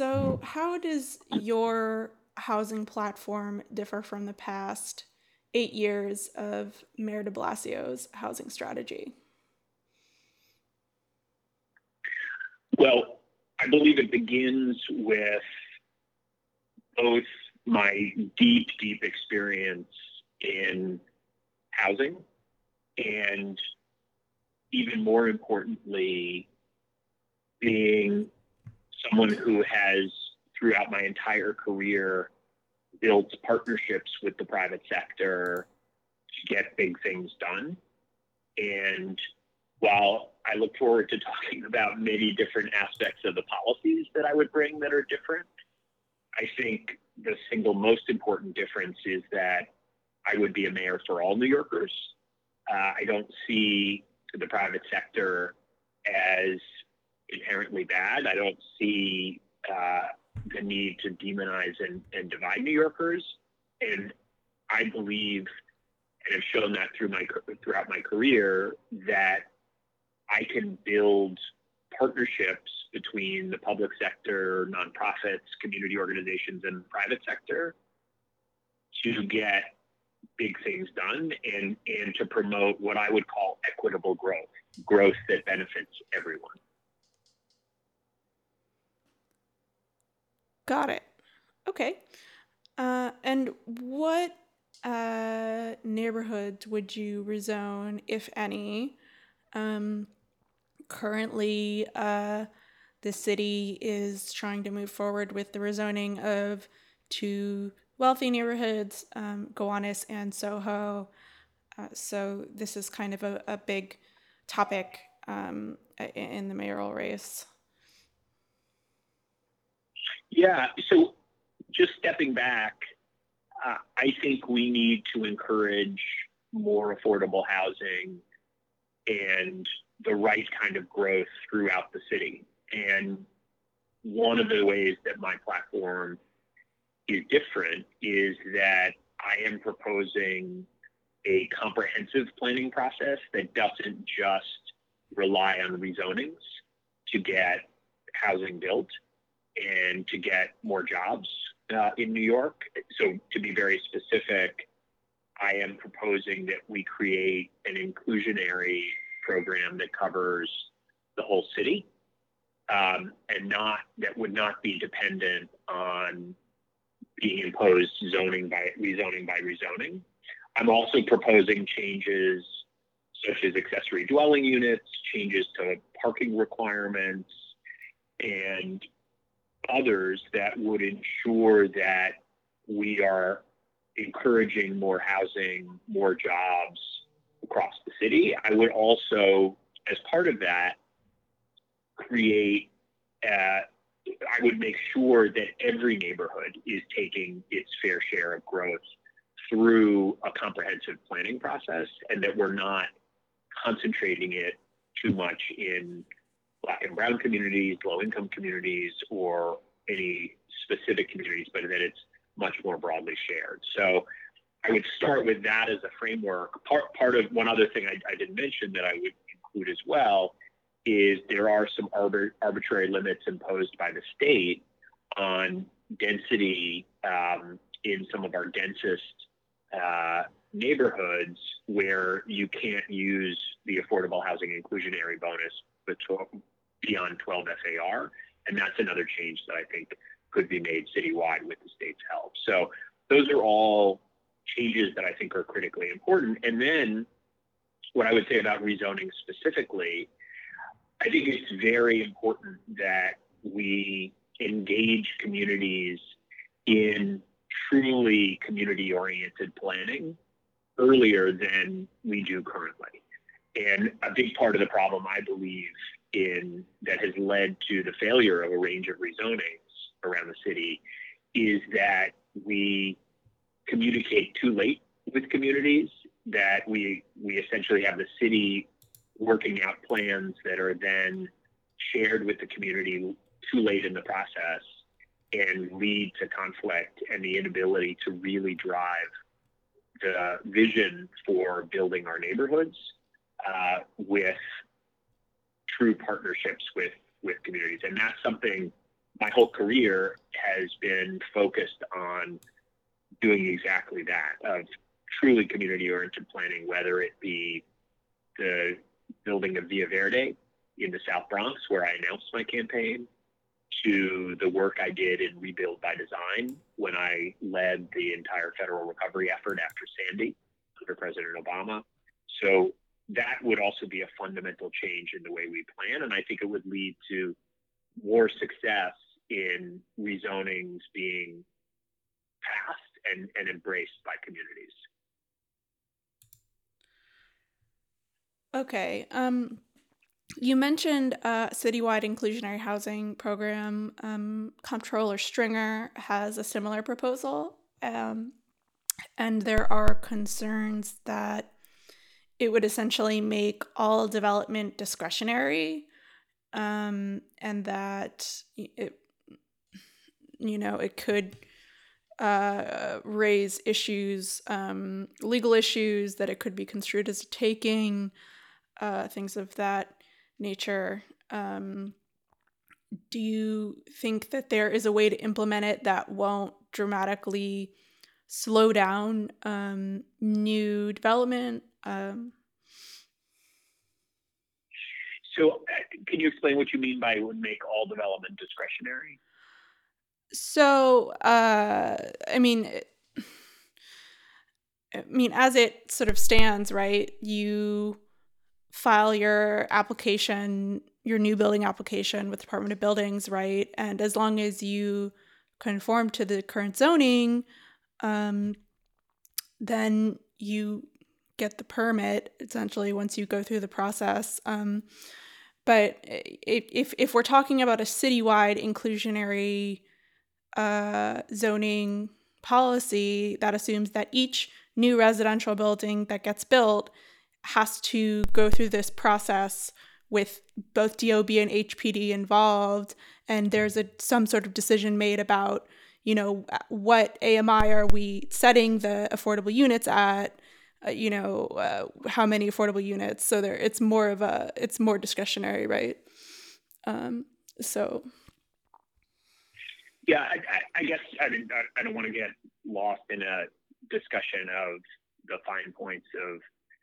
So, how does your housing platform differ from the past 8 years of Mayor de Blasio's housing strategy? Well, I believe it begins with both my deep experience in housing and even more importantly, being someone who has throughout my entire career built partnerships with the private sector to get big things done. And while I look forward to talking about many different aspects of the policies that I would bring that are different, I think the single most important difference is that I would be a mayor for all New Yorkers. I don't see the private sector as inherently bad. I don't see the need to demonize and divide New Yorkers. And I believe, and have shown that throughout my career, that I can build partnerships between the public sector, nonprofits, community organizations, and the private sector to get big things done and to promote what I would call equitable growth that benefits everyone. Got it. Okay. And what neighborhoods would you rezone, if any? Um, Currently, the city is trying to move forward with the rezoning of two wealthy neighborhoods, Gowanus and Soho. So this is kind of a big topic in the mayoral race. Yeah, so just stepping back, I think we need to encourage more affordable housing and the right kind of growth throughout the city. And one of the ways that my platform is different is that I am proposing a comprehensive planning process that doesn't just rely on rezonings to get housing built and to get more jobs in New York. So to be very specific, I am proposing that we create an inclusionary program that covers the whole city, and that would not be dependent on being imposed rezoning by rezoning. I'm also proposing changes such as accessory dwelling units, changes to parking requirements, and others that would ensure that we are encouraging more housing, more jobs across the city. I would also, as part of that, I would make sure that every neighborhood is taking its fair share of growth through a comprehensive planning process, and that we're not concentrating it too much in Black and brown communities, low-income communities, or any specific communities, but that it's much more broadly shared. So I would start with that as a framework. Part of one other thing I didn't mention that I would include as well is there are some arbitrary limits imposed by the state on density in some of our densest neighborhoods where you can't use the affordable housing inclusionary bonus beyond 12 FAR. And that's another change that I think could be made citywide with the state's help. So those are all changes that I think are critically important. And then what I would say about rezoning specifically, I think it's very important that we engage communities in truly community-oriented planning earlier than we do currently. And a big part of the problem, I believe, that has led to the failure of a range of rezonings around the city is that we communicate too late with communities, that we essentially have the city working out plans that are then shared with the community too late in the process and lead to conflict and the inability to really drive the vision for building our neighborhoods with true partnerships with communities. And that's something my whole career has been focused on doing exactly that, of truly community-oriented planning, whether it be the building of Via Verde in the South Bronx, where I announced my campaign, to the work I did in Rebuild by Design when I led the entire federal recovery effort after Sandy under President Obama. So that would also be a fundamental change in the way we plan. And I think it would lead to more success in rezonings being passed and embraced by communities. Okay. You mentioned a citywide inclusionary housing program. Comptroller Stringer has a similar proposal, and there are concerns that it would essentially make all development discretionary, and that it could raise issues, legal issues, that it could be construed as a taking, things of that nature. Do you think that there is a way to implement it that won't dramatically slow down new development? So can you explain what you mean by it would make all development discretionary? So, I mean, as it sort of stands, right? You file your application, your new building application with Department of Buildings, right? And as long as you conform to the current zoning, then you get the permit essentially once you go through the process. But if we're talking about a citywide inclusionary zoning policy, that assumes that each new residential building that gets built has to go through this process with both DOB and HPD involved, and there's some sort of decision made about, what AMI are we setting the affordable units at, how many affordable units. So it's more discretionary, right? So. Yeah, I guess I don't want to get lost in a discussion of the fine points of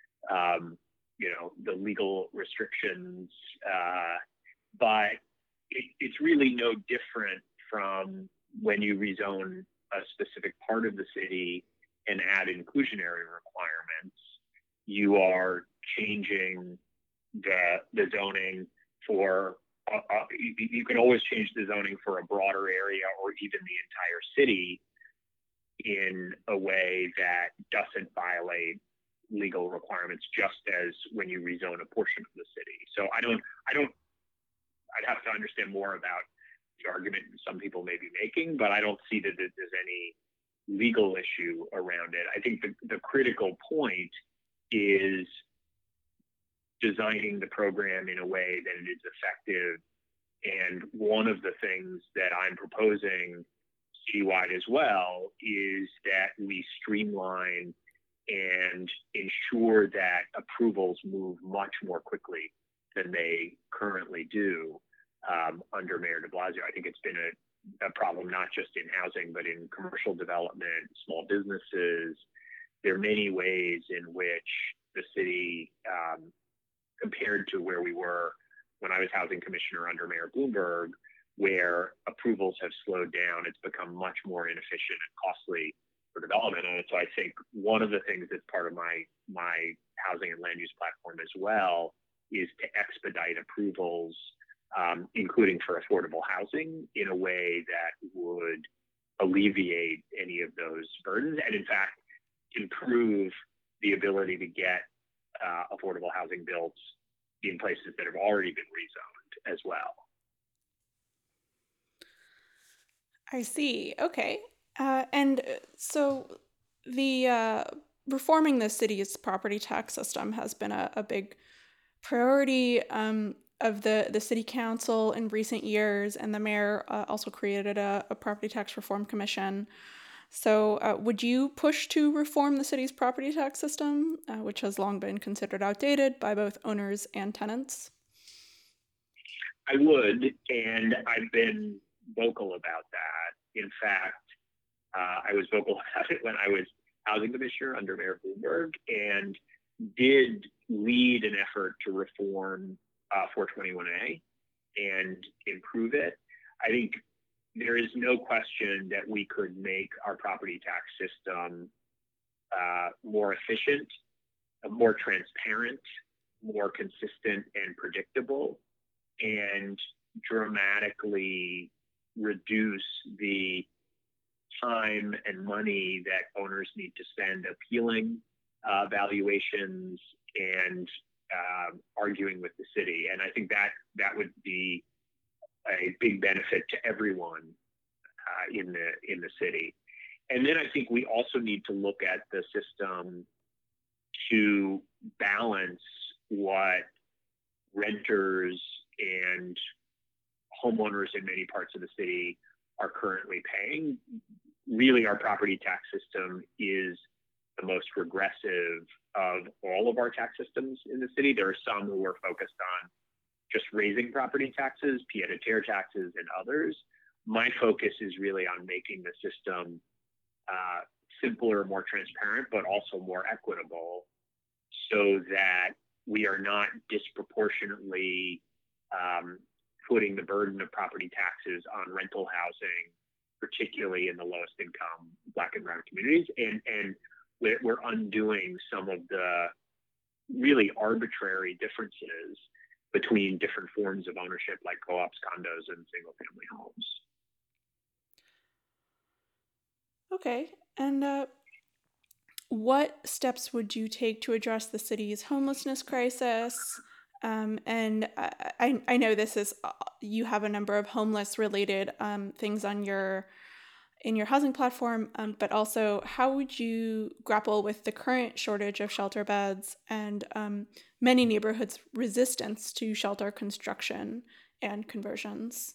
the legal restrictions, but it's really no different from when you rezone a specific part of the city and add inclusionary requirements. You are changing the zoning for, you can always change the zoning for a broader area or even the entire city in a way that doesn't violate legal requirements, just as when you rezone a portion of the city. So I'd have to understand more about the argument some people may be making, but I don't see that there's any legal issue around it. I think the critical point is designing the program in a way that it is effective. And one of the things that I'm proposing citywide as well is that we streamline and ensure that approvals move much more quickly than they currently do under Mayor de Blasio. I think it's been a problem not just in housing, but in commercial development, small businesses. There are many ways in which the city, compared to where we were when I was housing commissioner under Mayor Bloomberg, where approvals have slowed down, it's become much more inefficient and costly for development. And so I think one of the things that's part of my housing and land use platform as well is to expedite approvals, including for affordable housing, in a way that would alleviate any of those burdens and in fact improve the ability to get affordable housing built in places that have already been rezoned as well. I see. Okay. And so the reforming the city's property tax system has been a big priority of the city council in recent years, and the mayor also created a property tax reform commission. So would you push to reform the city's property tax system, which has long been considered outdated by both owners and tenants? I would, and I've been vocal about that. In fact, I was vocal about it when I was housing commissioner under Mayor Bloomberg, and did lead an effort to reform 421A and improve it. I think there is no question that we could make our property tax system more efficient, more transparent, more consistent and predictable, and dramatically reduce the time and money that owners need to spend appealing valuations and arguing with the city. And I think that would be a big benefit to everyone in the city. And then I think we also need to look at the system to balance what renters and homeowners in many parts of the city are currently paying. Really, our property tax system is the most regressive of all of our tax systems in the city. There are some who are focused on just raising property taxes, pied-à-terre taxes, and others. My focus is really on making the system simpler, more transparent, but also more equitable, so that we are not disproportionately putting the burden of property taxes on rental housing, particularly in the lowest income Black and brown communities. And we're undoing some of the really arbitrary differences between different forms of ownership, like co-ops, condos, and single family homes. Okay. And what steps would you take to address the city's homelessness crisis? And I know this is, you have a number of homeless related things on in your housing platform, but also how would you grapple with the current shortage of shelter beds and many neighborhoods' resistance to shelter construction and conversions?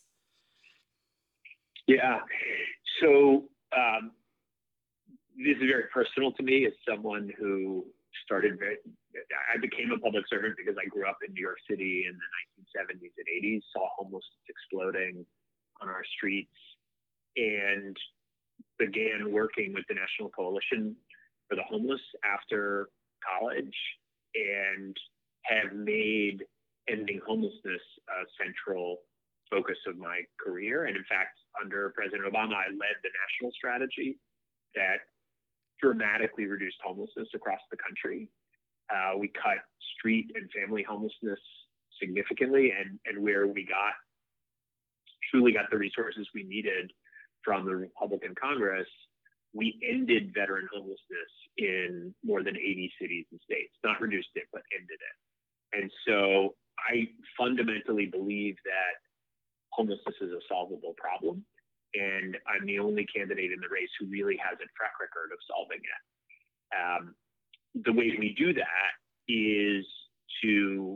Yeah, so this is very personal to me as someone who I became a public servant because I grew up in New York City in the 1970s and 80s, saw homelessness exploding on our streets, and began working with the National Coalition for the Homeless after college, and have made ending homelessness a central focus of my career. And in fact, under President Obama, I led the national strategy that dramatically reduced homelessness across the country. We cut street and family homelessness significantly, and where we truly got the resources we needed from the Republican Congress, we ended veteran homelessness in more than 80 cities and states. Not reduced it, but ended it. And so I fundamentally believe that homelessness is a solvable problem, and I'm the only candidate in the race who really has a track record of solving it. The way we do that is to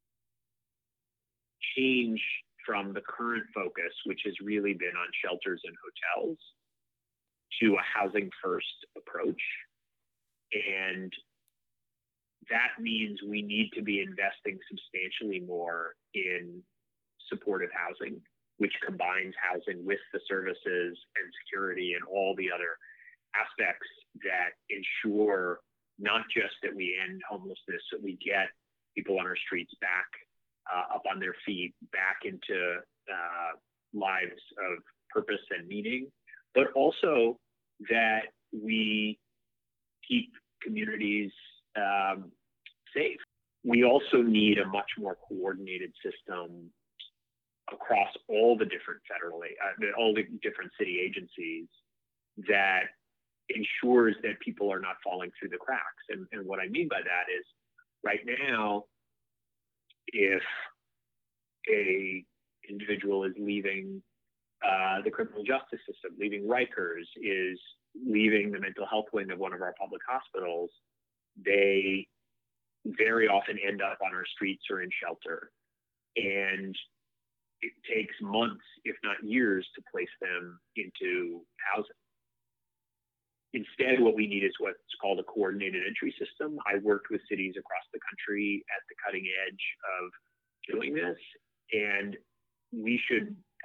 change from the current focus, which has really been on shelters and hotels, to a housing first approach. And that means we need to be investing substantially more in supportive housing, which combines housing with the services and security and all the other aspects that ensure not just that we end homelessness, that we get people on our streets back up on their feet, back into lives of purpose and meaning, but also that we keep communities safe. We also need a much more coordinated system across all the different all the different city agencies that ensures that people are not falling through the cracks. And what I mean by that is, right now, if a individual is leaving the criminal justice system, leaving Rikers, is leaving the mental health wing of one of our public hospitals, they very often end up on our streets or in shelter. And it takes months, if not years, to place them into housing. Instead, what we need is what's called a coordinated entry system. I worked with cities across the country at the cutting edge of doing this, and we should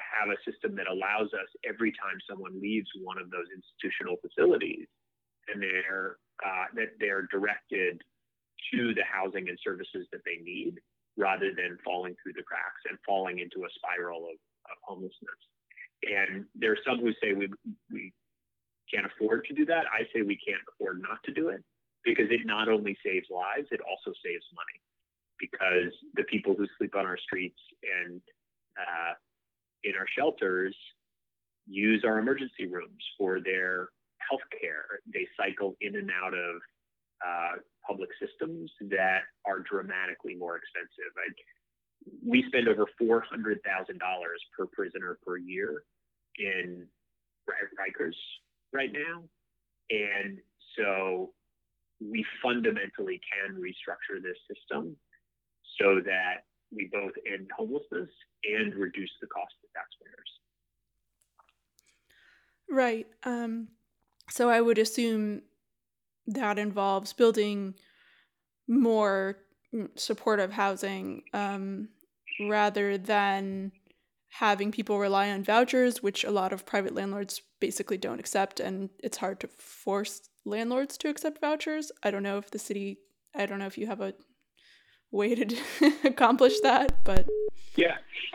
have a system that allows us, every time someone leaves one of those institutional facilities, and that they're directed to the housing and services that they need, rather than falling through the cracks and falling into a spiral of homelessness. And there are some who say we can't afford to do that. I say we can't afford not to do it, because it not only saves lives, it also saves money. Because the people who sleep on our streets and in our shelters use our emergency rooms for their health care. They cycle in and out of public systems that are dramatically more expensive. We spend over $400,000 per prisoner per year in Rikers right now. And so we fundamentally can restructure this system so that we both end homelessness and reduce the cost to taxpayers. Right. So I would assume that involves building more supportive housing rather than having people rely on vouchers, which a lot of private landlords basically don't accept, and it's hard to force landlords to accept vouchers. I don't know if you have a way to accomplish that, but yeah,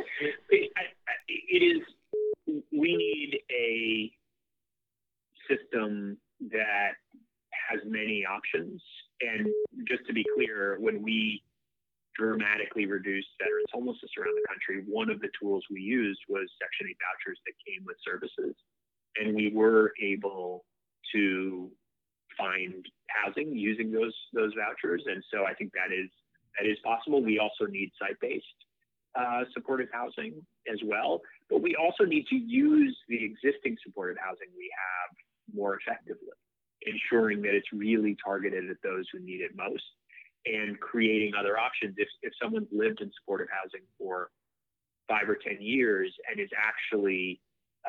it is. We need a system that has many options. And just to be clear, when we dramatically reduced veterans homelessness around the country, one of the tools we used was Section 8 vouchers that came with services. And we were able to find housing using those vouchers. And so I think that is possible. We also need site-based supportive housing as well. But we also need to use the existing supportive housing we have more effectively, ensuring that it's really targeted at those who need it most, and creating other options. If someone's lived in supportive housing for 5 or 10 years and is actually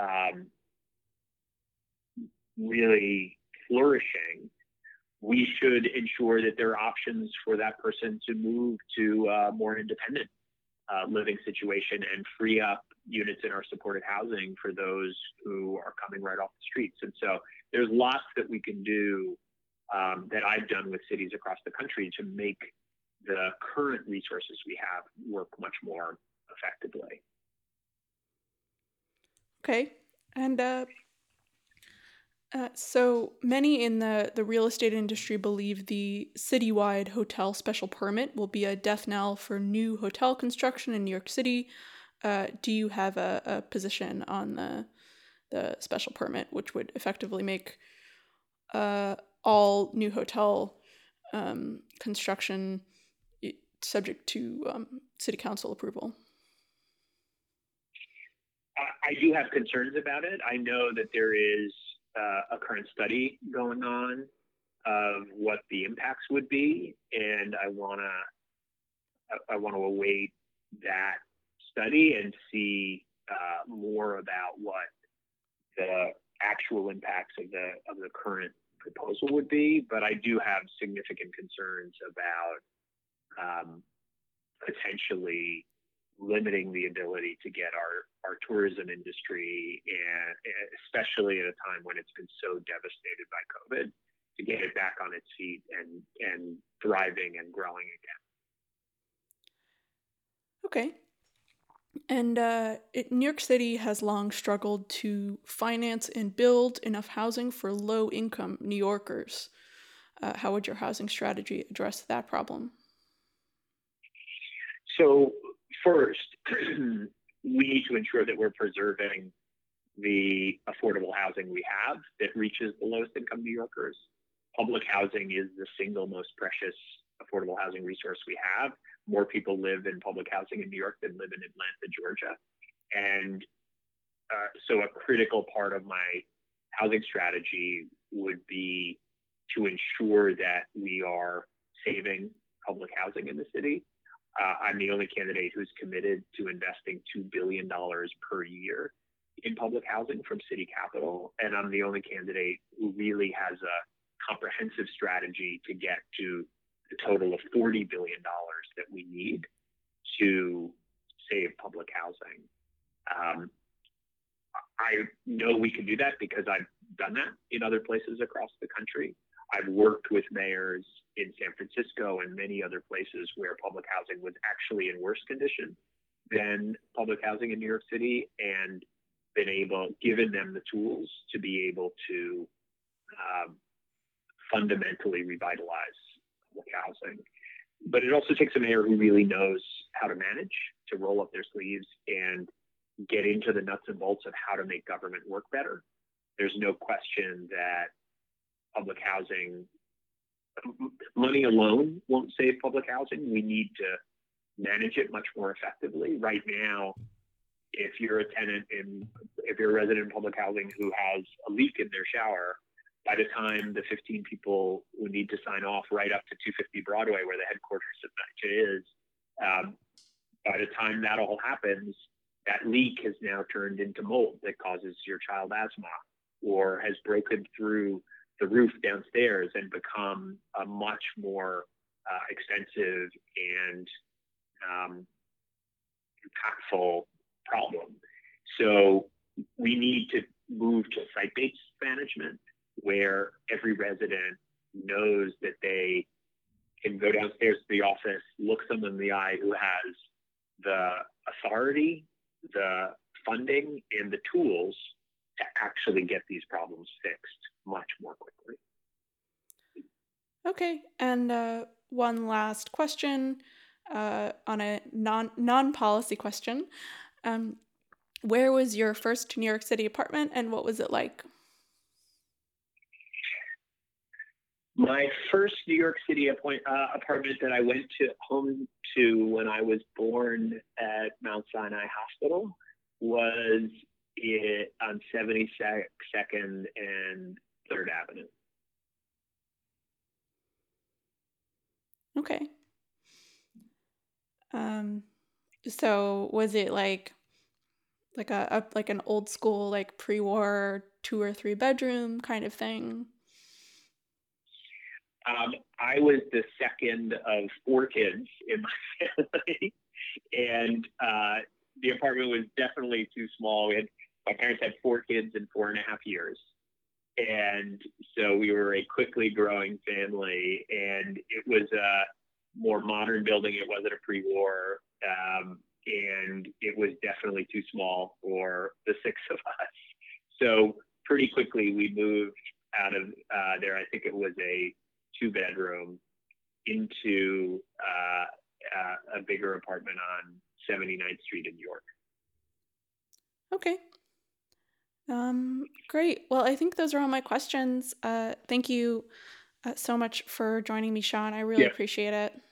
really flourishing, we should ensure that there are options for that person to move to a more independent living situation and free up units in our supported housing for those who are coming right off the streets. And so there's lots that we can do that I've done with cities across the country to make the current resources we have work much more effectively. Okay. And so many in the real estate industry believe the citywide hotel special permit will be a death knell for new hotel construction in New York City. Do you have a position on the special permit, which would effectively make all new hotel construction subject to city council approval? I do have concerns about it. I know that there is a current study going on of what the impacts would be, and I want to await that study and see more about what the actual impacts of the current proposal would be. But I do have significant concerns about potentially limiting the ability to get our tourism industry, and especially at a time when it's been so devastated by COVID, to get it back on its feet and thriving and growing again. Okay. And New York City has long struggled to finance and build enough housing for low-income New Yorkers. How would your housing strategy address that problem? So first, we need to ensure that we're preserving the affordable housing we have that reaches the lowest income New Yorkers. Public housing is the single most precious affordable housing resource we have. More people live in public housing in New York than live in Atlanta, Georgia. And so a critical part of my housing strategy would be to ensure that we are saving public housing in the city. I'm the only candidate who's committed to investing $2 billion per year in public housing from city capital. And I'm the only candidate who really has a comprehensive strategy to get to the total of $40 billion that we need to save public housing. I know we can do that because I've done that in other places across the country. I've worked with mayors in San Francisco and many other places where public housing was actually in worse condition than public housing in New York City, and given them the tools to be able to um, fundamentally revitalize public housing. But it also takes a mayor who really knows how to manage, to roll up their sleeves and get into the nuts and bolts of how to make government work better. There's no question that public housing, money alone won't save public housing. We need to manage it much more effectively. Right now, if you're a if you're a resident in public housing who has a leak in their shower, by the time the 15 people who need to sign off right up to 250 Broadway, where the headquarters of NYCHA is, by the time that all happens, that leak has now turned into mold that causes your child asthma, or has broken through the roof downstairs and become a much more expensive and impactful problem. So we need to move to site-based management, where every resident knows that they can go downstairs to the office, look someone in the eye who has the authority, the funding, and the tools to actually get these problems fixed much more quickly. Okay, and one last question on a non-policy question. Where was your first New York City apartment, and what was it like? My first New York City apartment that I went home to when I was born at Mount Sinai Hospital was on 72nd and 3rd Avenue. Okay. So was it like an old school, like pre-war 2 or 3 bedroom kind of thing? I was the second of 4 kids in my family, and the apartment was definitely too small. My parents had 4 kids in 4.5 years. And so we were a quickly growing family, and it was a more modern building. It wasn't a pre-war, and it was definitely too small for the 6 of us. So pretty quickly we moved out of there. I think it was a 2-bedroom into a bigger apartment on 79th Street in New York. Okay. Great. Well, I think those are all my questions. Thank you so much for joining me, Sean. I really appreciate it.